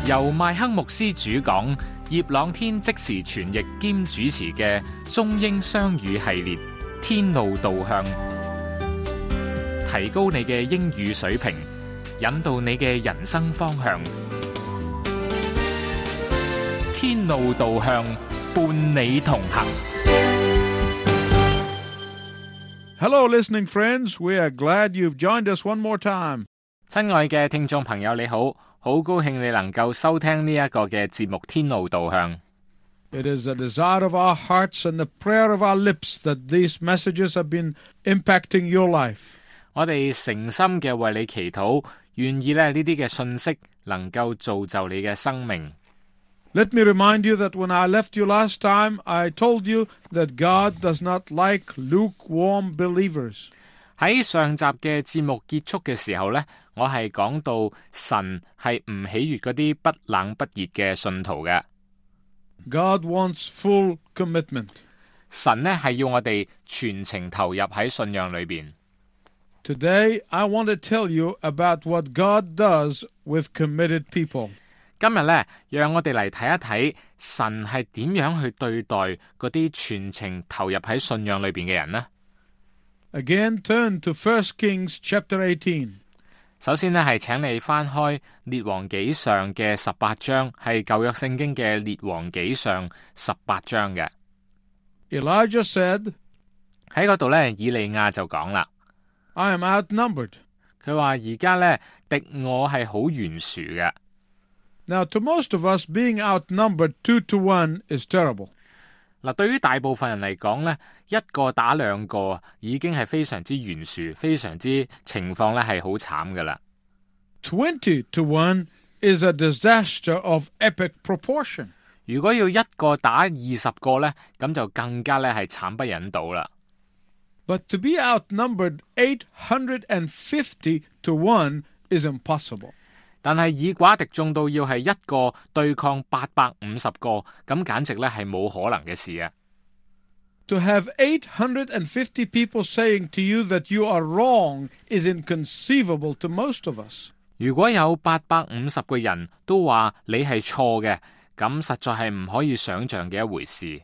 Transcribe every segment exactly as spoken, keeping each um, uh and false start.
由麥克牧師主講，葉朗天即時傳譯兼主持嘅中英雙語系列《天路導向》，提高你嘅英語水平，引導你嘅人生方向。天路導向，伴你同行。 Hello, listening friends. We are glad you've joined us one more time. 親愛嘅聽眾朋友，你好。好高興你能夠收聽呢一個嘅節目《天路導向》。 It is a desire of our hearts and the prayer of our lips that these messages have been impacting your life. 我哋誠心嘅為你祈禱，願意咧呢啲嘅信息能夠造就你嘅生命。 Let me remind you that when I left you last time, I told you that God does not like lukewarm believers. 喺上集嘅節目結束嘅時候呢，我係講到神係唔喜悅嗰啲不冷不熱嘅信徒嘅。 God wants full commitment. 神呢係要我哋全程投入喺信仰裏邊。 Today, I want to tell you about what God does with committed people. 今日呢，讓我哋嚟睇一睇神係點樣去對待嗰啲全程投入喺信仰裏邊嘅人呢？ Again, turn to First Kings chapter eighteen. 首先呢，係請你翻開列王紀上嘅十八章，係舊約聖經嘅列王紀上十八章嘅。 Elijah said, 喺嗰度呢，以利亞就講啦 I am outnumbered. 佢話而家呢，敵我係好懸殊嘅。 Now, to most of us, being outnumbered two to one is terrible. 嗱，對於大部分人嚟講呢，一個打兩個已經係非常之懸殊，非常之情況咧係好慘噶啦。 Twenty to one is a disaster of epic proportion. 如果要一個打二十個呢，咁就更加咧係慘不忍睹啦。 But to be outnumbered eight hundred fifty to one is impossible. 但係以寡敵眾到要係一個對抗八百五十個，咁簡直咧係冇可能嘅事啊。 To have eight hundred fifty people saying to you that you are wrong is inconceivable to most of us. 如果有八百五十個人都話你係錯嘅，咁實在係唔可以想象嘅一回事。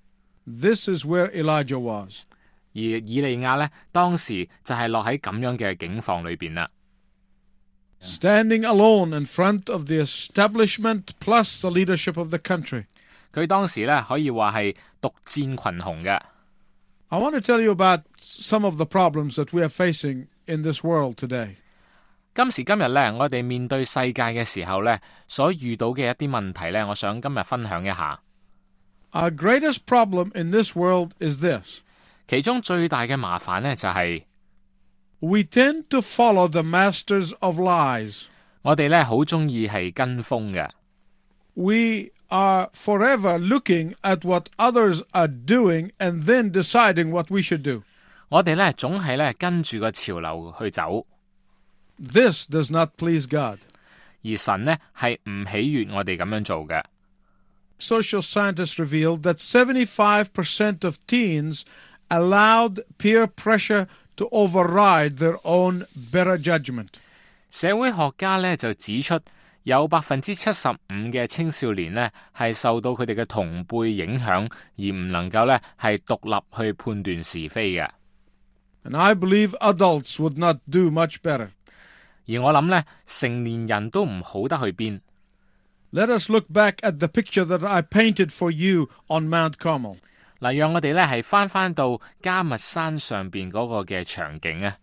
This is where Elijah was. 而以利亞呢，當時就係落喺咁樣嘅境況裏邊啦。 Standing alone in front of the establishment plus the leadership of the country. 佢當時咧可以話係獨戰群雄嘅。 I want to tell you about some of the problems that we are facing in this world today. 今時今日咧，我哋面對世界嘅時候咧，所遇到嘅一啲問題咧，我想今日分享一下。 Our greatest problem in this world is this. 其中最大嘅麻煩咧就係、是。 We tend to follow the masters of lies. 我哋咧好中意係跟風嘅。 We are forever looking at what others are doing and then deciding what we should do. 我哋咧總係咧跟住個潮流去走。 This does not please God. 而神呢係唔喜悅我哋咁樣做嘅。 Social scientists revealed that seventy-five percent of teens allowed peer pressure to override their own better judgment. 社會學家咧就指出，有百分之七十五嘅青少年呢係受到佢哋嘅同輩影響，而唔能夠咧係獨立去判斷是非嘅。 And I believe adults would not do much better. 而我諗咧，成年人都唔好得去邊。 Let us look back at the picture that I painted for you on Mount Carmel. 嗱，讓我哋咧係翻翻到迦密山上邊嗰個嘅場景啊！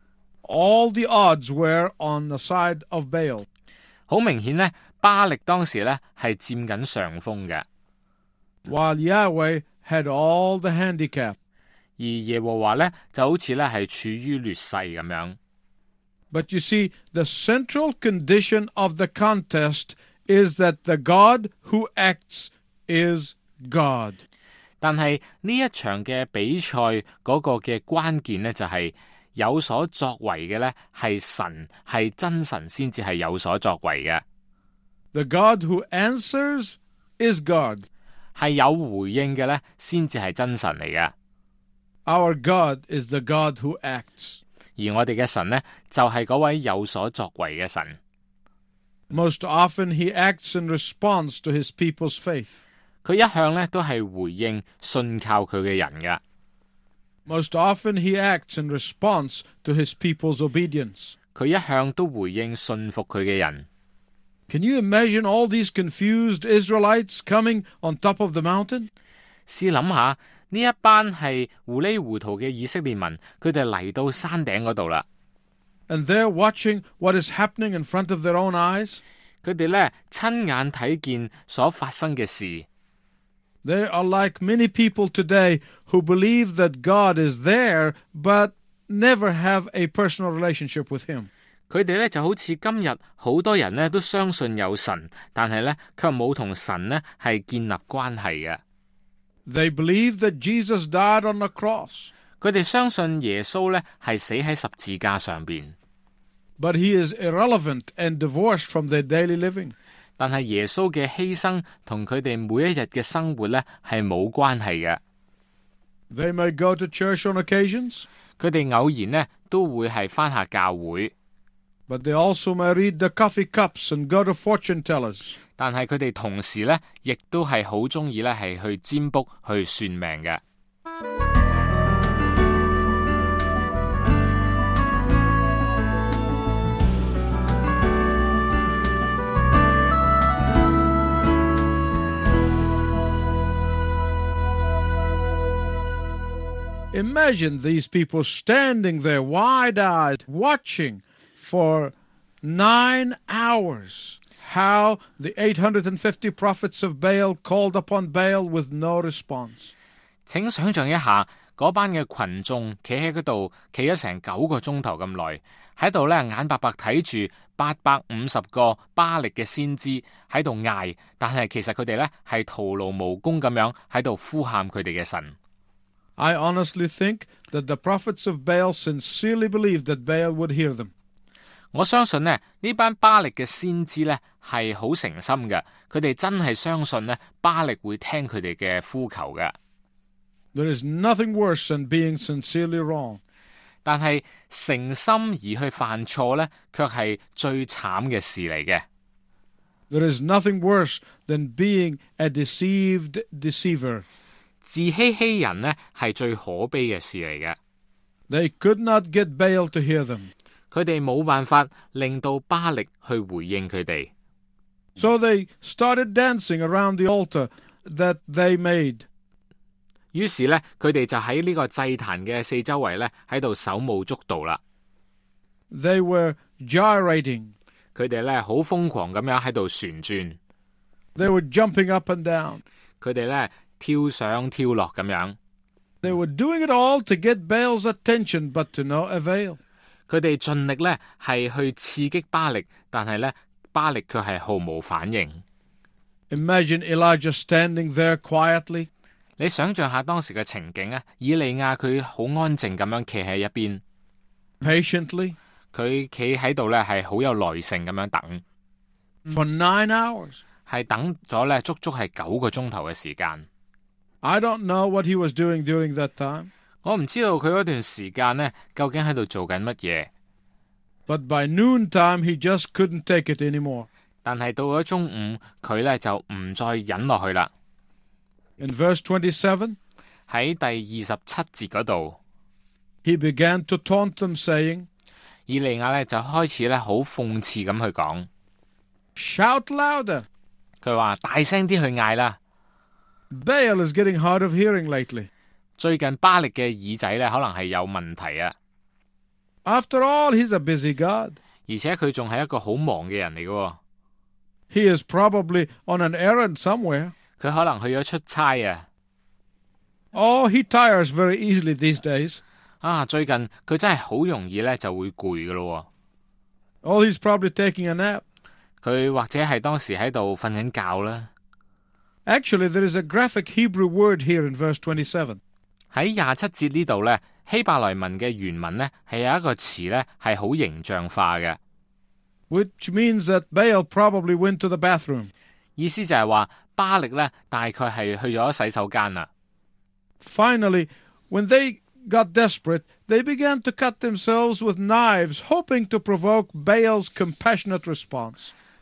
All the odds were on the side of Baal. 好明顯咧，巴力當時咧係佔緊上風嘅， while Yahweh had all the handicap. 而耶和華咧就好似咧係處於劣勢咁樣。 But you see, the central condition of the contest is that the God who acts is God. 但係呢一場嘅比賽嗰個嘅關鍵呢，就係有所作為嘅呢係神，係真神先至係有所作為嘅。 The God who answers is God. 係有回應嘅呢先至係真神嚟嘅。 Our God is the God who acts. 而我哋嘅神呢，就係嗰位有所作為嘅神。 Most often he acts in response to his people's faith. 佢一向咧都係回應信靠佢嘅人㗎。 Most often he acts in response to his people's obedience. 佢一向都回應信服佢嘅人。 Can you imagine all these confused Israelites coming on top of the mountain? 試諗下呢一班係糊裡糊塗嘅以色列民，佢哋嚟到山頂嗰度啦。 And they're watching what is happening in front of their own eyes. 佢哋咧親眼睇見所發生嘅事。 They are like many people today who believe that God is there, but never have a personal relationship with Him. 佢哋咧就好似今日好多人咧都相信有神，但係咧卻冇同神咧係建立關係嘅。 They believe that Jesus died on the cross. 佢哋相信耶穌咧係死喺十字架上邊。 But he is irrelevant and divorced from their daily living. 但係耶穌嘅犧牲同佢哋每一日嘅生活咧係冇關係嘅。 They may go to church on occasions. 佢哋偶然咧都會係返下教會。 But they also may read the coffee cups and go to fortune tellers. 但係佢哋同時咧亦都係好鍾意咧係去占卜去算命嘅。 Imagine these people standing there wide-eyed, watching for nine hours how the eight hundred fifty prophets of Baal called upon Baal with no response. 請想象一下，嗰班嘅群眾企喺嗰度，企咗成九個鐘頭咁耐，喺度咧眼白白睇住八百五十個巴力嘅先知喺度嗌，但係其實佢哋咧係徒勞無功咁樣喺度呼喊佢哋嘅神。 I honestly think that the prophets of Baal sincerely believed that Baal would hear them. 我相信呢呢班巴力嘅先知呢係好誠心嘅，佢哋真係相信呢巴力會聽佢哋嘅呼求嘅。 There is nothing worse than being sincerely wrong. 但係誠心而去犯錯呢，卻係最慘嘅事嚟嘅。 There is nothing worse than being a deceived deceiver. 自欺欺人呢係最可悲嘅事嚟嘅。 They could not get Baal to hear them. 佢哋冇辦法令到巴力去回應佢哋。 So they started dancing around the altar that they made. 於是呢，佢哋就喺呢個祭壇嘅四周圍呢喺度手舞足蹈啦。 They were gyrating. 佢哋呢好瘋狂咁樣喺度旋轉。 They were jumping up and down. 佢哋呢跳上跳落咁樣。 They were doing it all to get Baal's attention, but to no avail. 佢哋盡力呢係去刺激巴力，但係呢巴力卻係毫無反應。 Imagine Elijah standing there quietly. 你想象下當時嘅情景啊，以利亞佢好安靜咁樣企喺一邊 patiently. 佢企喺度呢係好有耐性咁樣等 for nine hours. 係等咗呢足足係九個鐘頭嘅時間。 I don't know what he was doing during that time. 我唔知道佢嗰段時間呢究竟喺度做緊乜嘢。 But by noontime he just couldn't take it anymore. 但係到咗中午，佢呢就唔再忍落去啦。 In verse twenty-seven, 喺第二十七節嗰度 he began to taunt them, saying, 以利亞呢就開始呢好諷刺咁去講 Shout louder. 佢話大聲啲去嗌啦。 Baal is getting hard of hearing lately. 最近巴力嘅耳仔呢可能係有問題啊。 After all, he's a busy God. 而且佢仲係一個好忙嘅人嚟嘅。 He is probably on an errand somewhere. 佢可能去咗出差啊。 Oh, he tires very easily these days. 啊，最近佢真係好容易呢就會攰㗎咯。 Oh, he's probably taking a nap. 佢或者係當時喺度瞓緊覺啦。 Actually, there is a graphic Hebrew word here in verse twenty-seven. 喺廿七節呢度呢，希伯來文嘅原文呢係有一個詞呢係好形象化嘅， which means that Baal probably went to the bathroom. 意思就係話巴力呢大概係去咗洗手間啦。 Finally, when they got desperate, they began to cut themselves with knives, hoping to provoke Baal's compassionate response.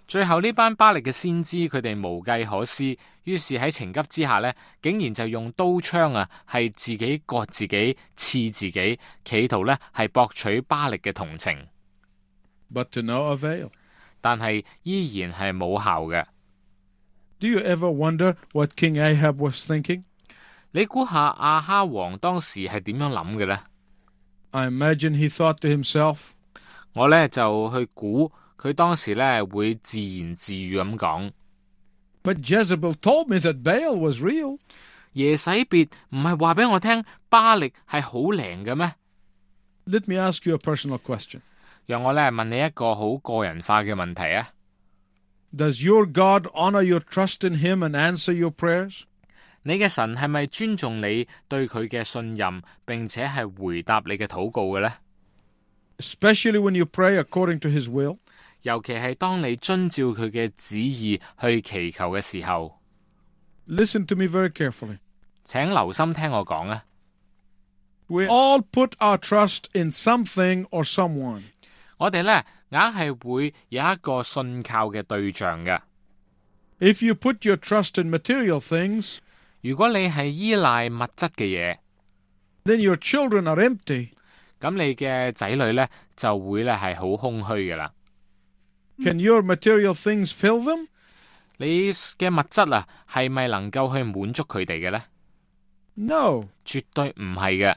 最後呢班巴力嘅先知，佢哋無計可施，於是喺情急之下呢，竟然就用刀槍啊，係自己割自己、刺自己，企圖呢係博取巴力嘅同情。 But to no avail. 但係依然係冇效嘅。 Do you ever wonder what King Ahab was thinking? 你估下亞哈王當時係點樣諗嘅呢？ I imagine he thought to himself, 我呢就去估佢當時呢會自言自語咁講。 But Jezebel told me that Baal was real. 耶洗別唔係話俾我聽巴力係好靈嘅咩？ Let me ask you a personal question. 讓我呢問你一個好個人化嘅問題啊！ Does your God honor your trust in him and answer your prayers? 你嘅神係咪尊重你對佢嘅信任，並且係回答你嘅禱告嘅呢？ Especially when you pray according to his will? 尤其係當你遵照佢嘅旨意去祈求嘅時候。 Listen to me very carefully. 請留心聽我講啊！ We all put our trust in something or someone. 我哋呢硬係會有一個信靠嘅對象嘅。 If you put your trust in material things, 如果你係依賴物質嘅嘢， then your children are empty. 咁你嘅仔女呢就會呢係好空虛嘅啦。 Can your material things fill them? 你嘅物質啊，係咪能夠去滿足佢哋嘅呢？ No. 絕對唔係嘅。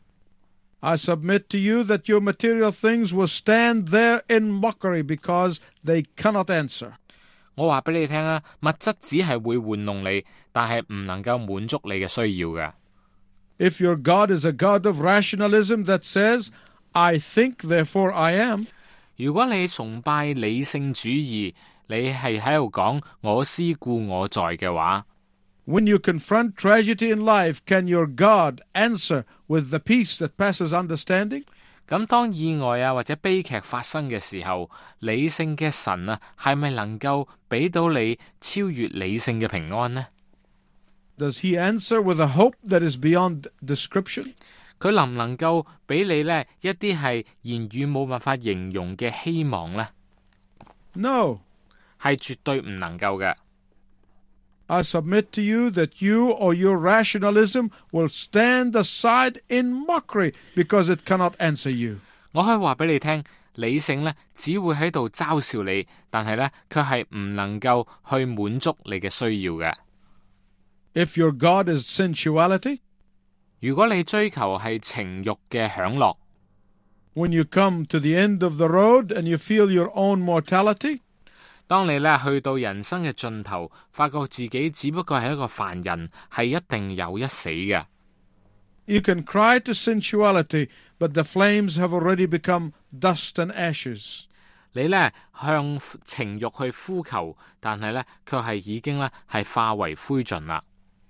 I submit to you that your material things will stand there in mockery because they cannot answer. 我話俾你聽啊，物質只係會玩弄你，但係唔能夠滿足你嘅需要嘅。 If your God is a God of rationalism that says, I think, therefore I am, 如果你崇拜理性主義，你係喺度講我思故我在嘅話， when you confront tragedy in life, can your God answer with the peace that passes understanding? 咁當意外啊或者悲劇發生嘅時候，理性嘅神啊係咪能夠俾到你超越理性嘅平安呢？ Does he answer with a hope that is beyond description? 佢能唔能夠俾你呢一啲係言語冇辦法形容嘅希望呢？ No. 係絕對唔能夠嘅。 I submit to you that you or your rationalism will stand aside in mockery because it cannot answer you. 我可以話俾你聽，理性呢只會喺度嘲笑你，但係呢卻係唔能夠去滿足你嘅需要嘅。 If your God is sensuality, 如果你追求係情慾嘅享樂， when you come to the end of the road and you feel your own mortality, 當你呢去到人生嘅盡頭，發覺自己只不過係一個凡人，係一定有一死嘅。 you can cry to sensuality, but the flames have already become dust and ashes. 你呢向情慾去呼求，但係呢卻係已經呢係化為灰燼啦。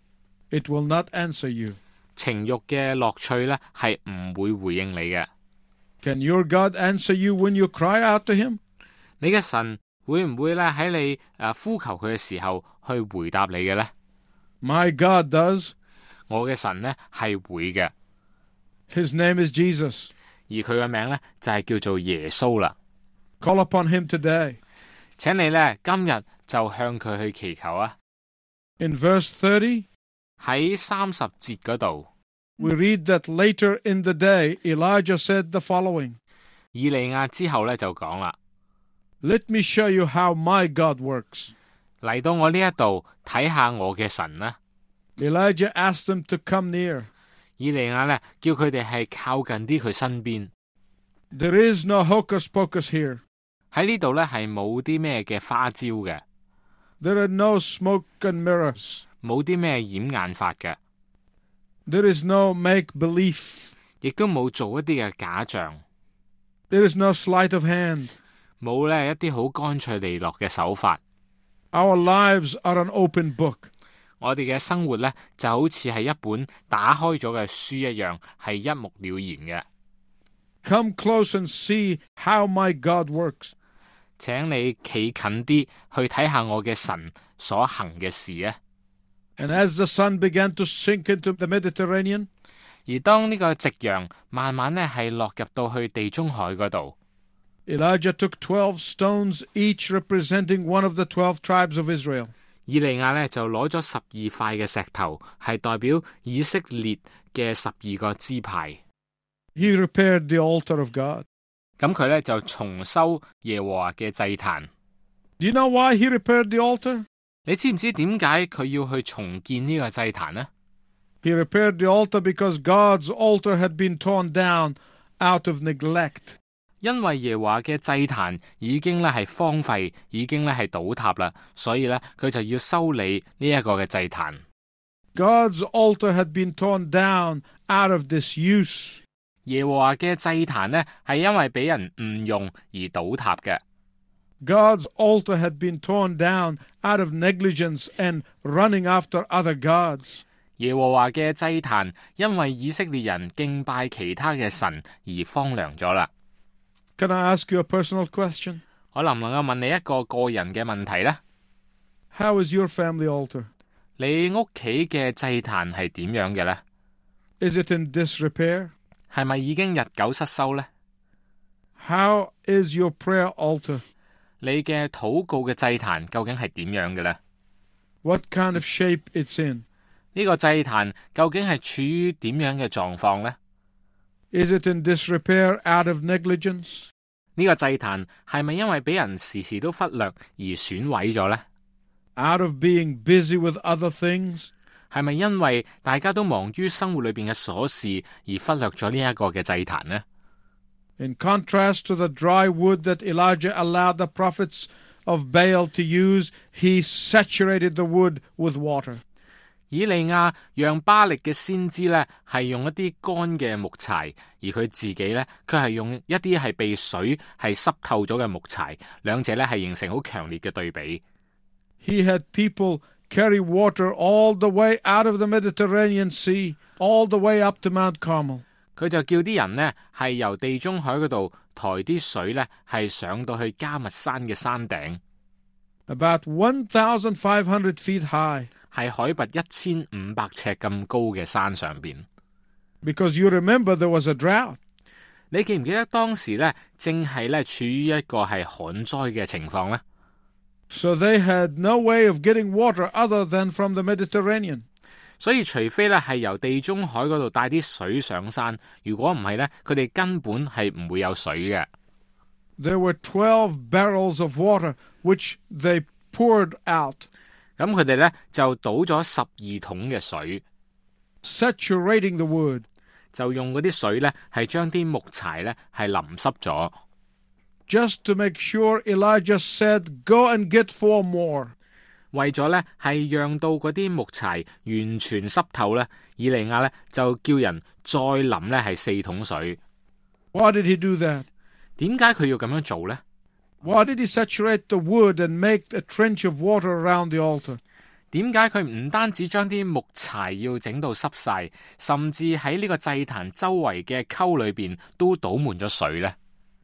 It will not answer you. 情慾嘅樂趣呢係唔會回應你嘅。 Can your God answer you when you cry out to him? 你嘅神會唔會呢喺你誒呼求佢嘅時候去回答你嘅呢？ My God does. 我嘅神呢係會嘅。 His name is Jesus. 而佢嘅名呢就係叫做耶穌啦。 Call upon him today. 請你呢今日就向佢去祈求啊。 In verse thirty, 喺三十節嗰度， we read that later in the day, Elijah said the following. 以利亞之後呢就講啦， Let me show you how my God works. 嚟到我呢一度睇下我嘅神啦。 Elijah asked them to come near. 以利亞呢叫佢哋係靠近啲佢身邊。 There is no hocus pocus here. 喺呢度呢係冇啲咩嘅花招嘅， There are no smoke and mirrors. 冇啲咩掩眼法嘅， There is no make belief. 亦都冇做一啲嘅假象， There is no sleight of hand. 冇呢一啲好乾脆利落嘅手法。 Our lives are an open book. 我哋嘅生活呢，就好似係一本打開咗嘅書一樣，係一目了然嘅。 Come close and see how my God works. 請你企近啲去睇下我嘅神所行嘅事啊！ And as the sun began to sink into the Mediterranean, 而當呢個夕陽慢慢呢係落入到去地中海嗰度， Elijah took twelve stones, each representing one of the twelve tribes of Israel. 以利亞呢就攞咗十二塊嘅石頭，係代表以色列嘅十二個支派。 He repaired the altar of God. 咁佢呢就重修耶和華嘅祭壇。 Do you know why he repaired the altar? 你知唔知點解佢要去重建呢個祭壇呢？ He repaired the altar because God's altar had been torn down out of neglect. 因為耶和華嘅祭壇已經咧係荒廢，已經咧係倒塌啦，所以咧佢就要修理呢一個嘅祭壇。 God's altar had been torn down out of disuse. 耶和華嘅祭壇呢係因為俾人誤用而倒塌嘅。 God's altar had been torn down out of negligence and running after other gods. 耶和華嘅祭壇因為以色列人敬拜其他嘅神而荒涼咗啦。 Can I ask you a personal question? 我能唔能夠問你一個個人嘅問題呢？ How is your family altar? 你屋企嘅祭壇係點樣嘅呢？ Is it in disrepair? 係咪已經日久失修呢？ How is your prayer altar? 你嘅禱告嘅祭壇究竟係點樣嘅呢？ What kind of shape it's in? 呢個祭壇究竟係處於點樣嘅狀況呢？ Is it in disrepair out of negligence? 呢個祭壇係咪因為俾人時時都忽略而損毀咗呢？ Out of being busy with other things? 係咪因為大家都忙於生活裏邊嘅瑣事而忽略咗呢一個嘅祭壇呢？ In contrast to the dry wood that Elijah allowed the prophets of Baal to use, he saturated the wood with water. 以利亞讓巴力嘅先知呢係用一啲乾嘅木柴，而佢自己呢，佢係用一啲係被水係濕透咗嘅木柴，兩者呢係形成好強烈嘅對比。 He had people carry water all the way out of the Mediterranean Sea, all the way up to Mount Carmel. 佢就叫啲人呢係由地中海嗰度抬啲水呢係上到去迦密山嘅山頂。 About one thousand five hundred feet high. 係海拔一千五百尺咁高嘅山上邊。 Because you remember there was a drought. 你記唔記得當時呢正係呢處於一個係旱災嘅情況呢？ So they had no way of getting water other than from the Mediterranean. 所以除非呢係由地中海嗰度帶啲水上山，如果唔係呢，佢哋根本係唔會有水嘅。 There were twelve barrels of water which they poured out. 咁佢哋呢就倒咗十二桶嘅水 saturating the wood. 就用嗰啲水呢係將啲木柴呢係淋濕咗。 Just to make sure, Elijah said, "Go and get four more." 為咗呢係讓到嗰啲木柴完全濕透呢，以利亞呢就叫人再淋呢係四桶水。 Why did he do that? 點解佢要咁樣做呢？ Why did he saturate the wood and make a trench of water around the altar? 點解佢唔單止將啲木柴要整到濕晒，甚至喺呢個祭壇周圍嘅溝裏邊都倒滿咗水呢？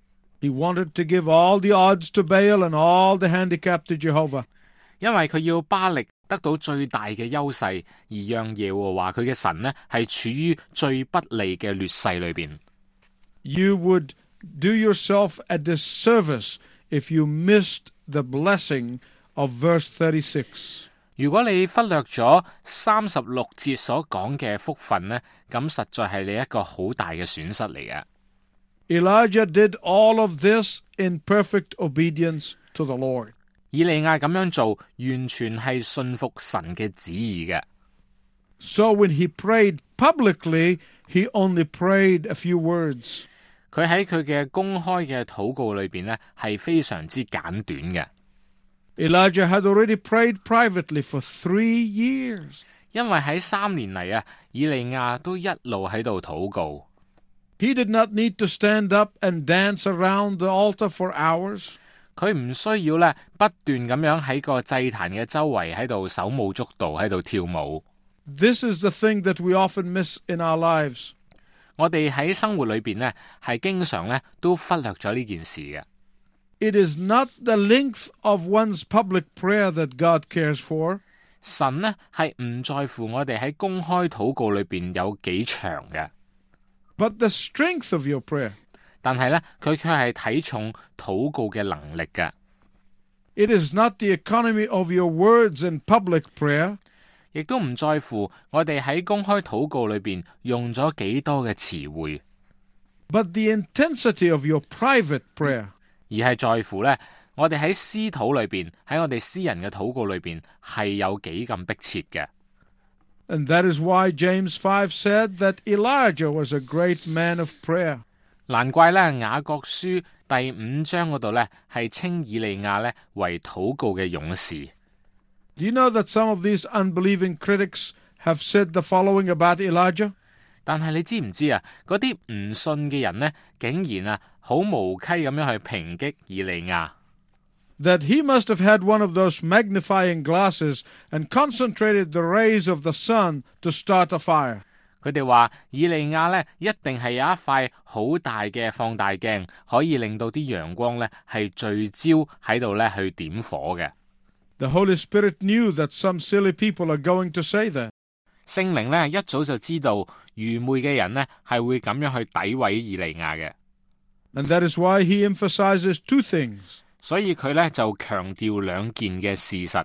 He wanted to give all the odds to Baal and all the handicap to Jehovah. 因為佢要巴力得到最大嘅優勢，而讓耶和華佢嘅神呢係處於最不利嘅劣勢裏邊。 You would do yourself a disservice if you missed the blessing of verse thirty-six. 如果你忽略咗三十六節所講嘅福分呢，咁實在係你一個好大嘅損失嚟嘅。 Elijah did all of this in perfect obedience to the Lord. 以利亞咁樣做，完全係信服神嘅旨意嘅。 So when he prayed publicly, he only prayed a few words. 佢喺佢嘅公開嘅禱告裏邊呢，係非常之簡短嘅。 Elijah had already prayed privately for three years. 因為喺三年嚟啊，以利亞都一路喺度禱告。 He did not need to stand up and dance around the altar for hours. 佢唔需要咧不斷咁樣喺個祭壇嘅周圍喺度手舞足蹈喺度跳舞。 This is the thing that we often miss in our lives. 我哋喺生活裏邊呢，係經常咧都忽略咗呢件事嘅。 It is not the length of one's public prayer that God cares for. 神呢係唔在乎我哋喺公開禱告裏邊有幾長嘅， but the strength of your prayer. 但係咧佢卻係睇重禱告嘅能力嘅。 It is not the economy of your words in public prayer, 亦都唔在乎我哋喺公開禱告裏邊用咗幾多嘅詞彙， but the intensity of your private prayer. 而係在乎咧我哋喺私禱裏邊，喺我哋私人嘅禱告裏邊係有幾咁迫切嘅。 And that is why James five said that Elijah was a great man of prayer. 難怪咧雅各書第五章嗰度咧係稱以利亞咧為禱告嘅勇士。 Do you know that some of these unbelieving critics have said the following about Elijah? 但係你知唔知啊？嗰啲唔信嘅人呢，竟然啊好無稽咁樣去抨擊以利亞。 That he must have had one of those magnifying glasses and concentrated the rays of the sun to start a fire. 佢哋話以利亞呢一定係有一塊好大嘅放大鏡，可以令到啲陽光呢係聚焦喺度呢去點火嘅。 The Holy Spirit knew that some silly people are going to say that. 聖靈呢一早就知道愚昧嘅人呢係會咁樣去詆毀以利亞嘅。 And that is why he emphasizes two things. 所以佢呢就強調兩件嘅事實。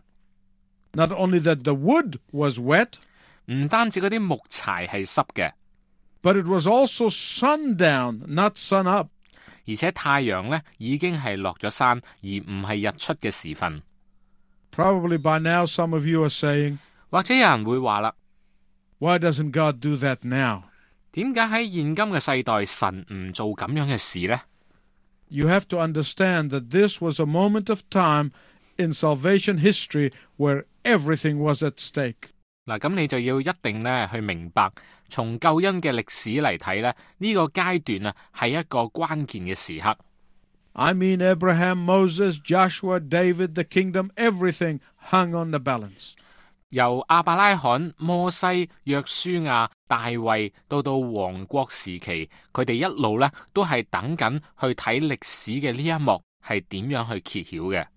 Not only that the wood was wet, 唔單止嗰啲木柴係濕嘅， but it was also sundown, not sun up. 而且太陽呢已經係落咗山，而唔係日出嘅時分。 Probably by now some of you are saying, 或者有人會話啦， why doesn't God do that now? 點解喺現今嘅世代神唔做咁樣嘅事呢？ You have to understand that this was a moment of time in salvation history where everything was at stake. 嗱，咁你就要一定咧去明白，從救恩嘅歷史嚟睇咧，呢個階段啊係一個關鍵嘅時刻。 I mean Abraham, Moses, Joshua, David, the kingdom, everything hung on the balance. 由亞伯拉罕、摩西、約書亞、大衛到到王國時期，佢哋一路咧都係等緊去睇歷史嘅呢一幕係點樣去揭曉嘅。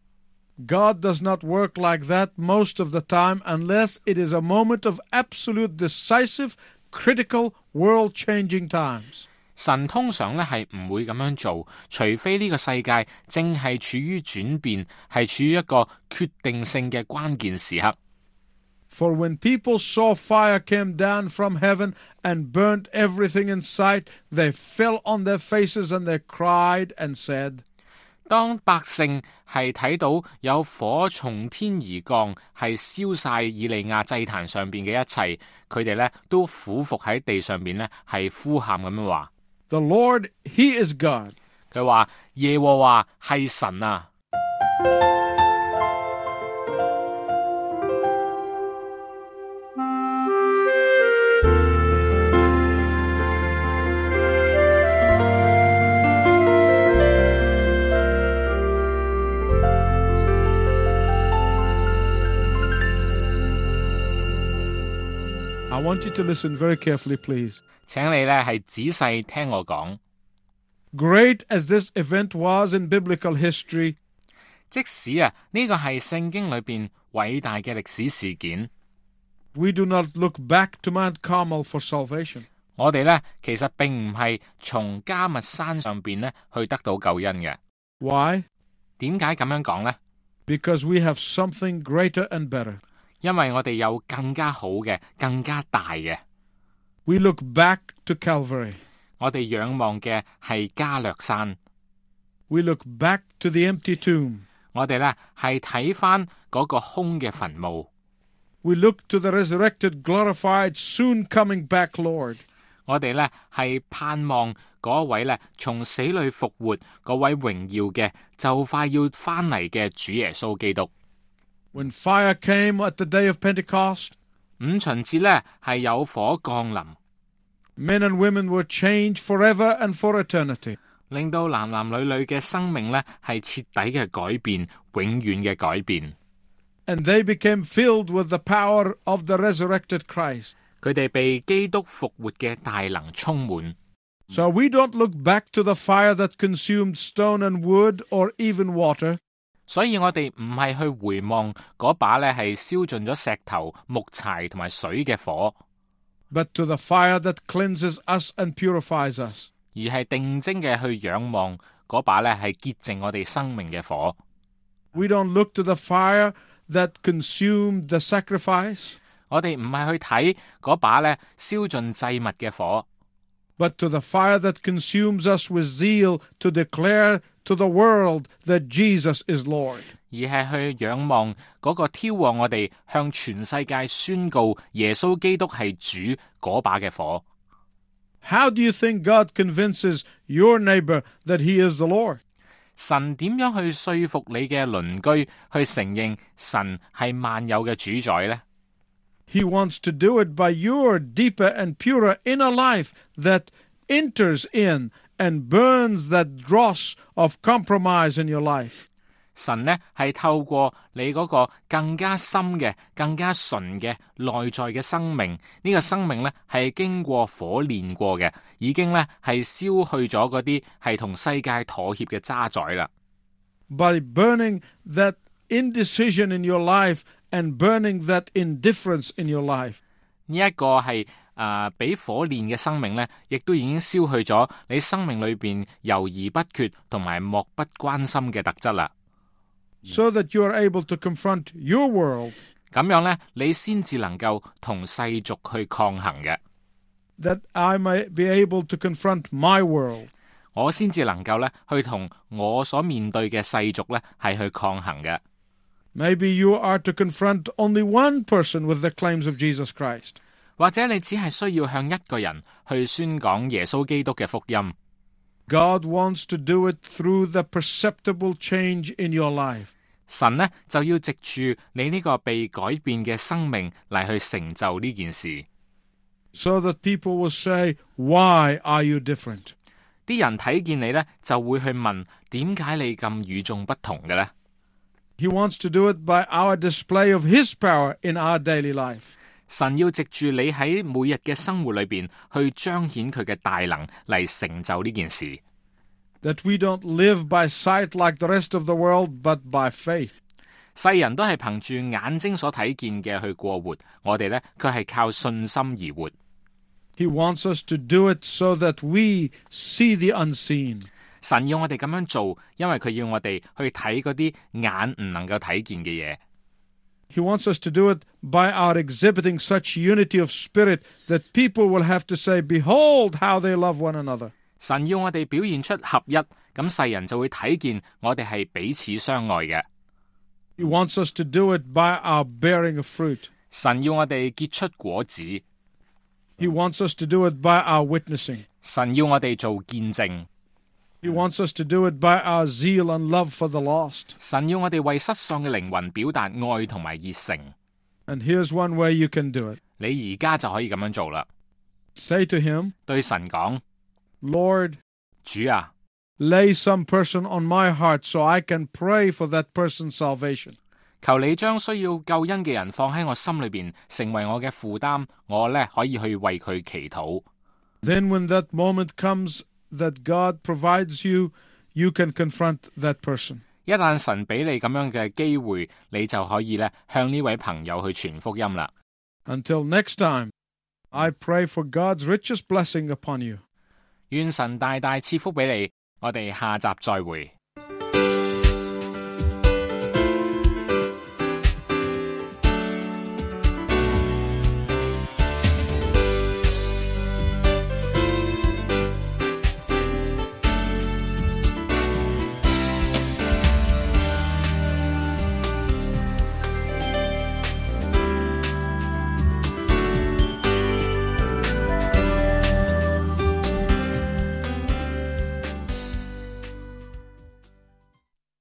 God does not work like that most of the time unless it is a moment of absolute decisive, critical, world-changing times. 神通常咧係唔會咁樣做，除非呢個世界正係處於轉變，係處於一個決定性嘅關鍵時刻。 For when people saw fire came down from heaven and burnt everything in sight, they fell on their faces and they cried and said, 當百姓係睇到有火從天而降，係燒晒以利亞祭壇上邊嘅一切，佢哋咧都俯伏喺地上邊咧係呼喊咁樣話 The Lord, He is God. 佢話耶和華係神啊！ I want you to listen very carefully, please. 請你咧係仔細聽我講。 Great as this event was in biblical history, 即使啊呢個係聖經裏邊偉大嘅歷史事件， we do not look back to Mount Carmel for salvation. 我哋咧其實並唔係從迦密山上邊咧去得到救恩嘅。 Why? 點解咁樣講呢？ Because we have something greater and better. 因為我哋有更加好嘅、更加大嘅。 We look back to Calvary. 我哋仰望嘅係加略山。 We look back to the empty tomb. 我哋咧係睇翻嗰個空嘅墳墓。 We look to the resurrected, glorified, soon coming back Lord. 我哋咧係盼望嗰位咧從死裏復活嗰位榮耀嘅就快要翻嚟嘅主耶穌基督。 When fire came at the day of Pentecost, 五旬節咧係有火降臨， men and women were changed forever and for eternity. 令到男男女女嘅生命咧係徹底嘅改變，永遠嘅改變。 And they became filled with the power of the resurrected Christ. 佢哋被基督復活嘅大能充滿。 So we don't look back to the fire that consumed stone and wood or even water. 所以我哋唔係去回望嗰把咧係燒盡咗石頭、木柴同埋水嘅火， but to the fire that cleanses us and purifies us. 而係定睛嘅去仰望嗰把咧係潔淨我哋生命嘅火。 We don't look to the fire that consumed the sacrifice, 我哋唔係去睇嗰把咧燒盡祭物嘅火， but to the fire that consumes us with zeal to declare to the world that Jesus is Lord. 而係去仰望嗰個挑旺我哋向全世界宣告耶穌基督係主嗰把嘅火。 How do you think God convinces your neighbor that he is the Lord? 神點樣去說服你嘅鄰居去承認神係萬有嘅主宰呢？ He wants to do it by your deeper and purer inner life that enters in and burns that dross of compromise in your life. 神呢係透過你嗰個更加深嘅、更加純嘅內在嘅生命，呢、這個生命呢係經過火煉過嘅，已經呢係消去咗嗰啲係同世界妥協嘅渣滓啦。 By burning that indecision in your life and burning that indifference in your life. 呢一個係誒俾火煉嘅生命呢，亦都已經消去咗你生命裏邊猶豫不決同埋漠不關心嘅特質啦。 So that you are able to confront your world. 咁樣呢，你先至能夠同世俗去抗衡嘅。 That I may be able to confront my world. 我先至能夠呢去同我所面對嘅世俗呢係去抗衡嘅。 Maybe you are to confront only one person with the claims of Jesus Christ. 或者你只係需要向一個人去宣講耶穌基督嘅福音。 God wants to do it through the perceptible change in your life. 神呢就要藉住你呢個被改變嘅生命嚟去成就呢件事。 So that people will say, why are you different? 啲人睇見你呢，就會去問點解你咁與眾不同嘅呢？ He wants to do it by our display of His power in our daily life. 神要藉住你喺每日嘅生活裏邊去彰顯佢嘅大能嚟成就呢件事。 That we don't live by sight like the rest of the world, but by faith. 世人都係憑住眼睛所睇見嘅去過活，我哋呢，卻係靠信心而活。 He wants us to do it so that we see the unseen. 神要我哋咁樣做，因為佢要我哋去睇嗰啲眼唔能夠睇見嘅嘢。 He wants us to do it by our exhibiting such unity of spirit that people will have to say, behold how they love one another. 神要我哋表現出合一，咁世人就會睇見我哋係彼此相愛嘅。 He wants us to do it by our bearing of fruit. 神要我哋結出果子。 He wants us to do it by our witnessing. 神要我哋做見證。 He wants us to do it by our zeal and love for the lost. 神要我哋為失喪嘅靈魂表達愛同埋熱誠。 And here's one way you can do it. 你而家就可以咁樣做啦。 Say to Him, 對神講： Lord, 主啊， lay some person on my heart so I can pray for that person's salvation. 求你將需要救恩嘅人放喺我心裏邊，成為我嘅負擔，我呢可以去為佢祈禱。 Then when that moment comes that God provides you, you can confront that person. 一旦神俾你咁樣嘅機會，你就可以咧向呢位朋友去傳福音啦。 Until next time, I pray for God's richest blessing upon you. 願神大大賜福俾你，我哋下集再會。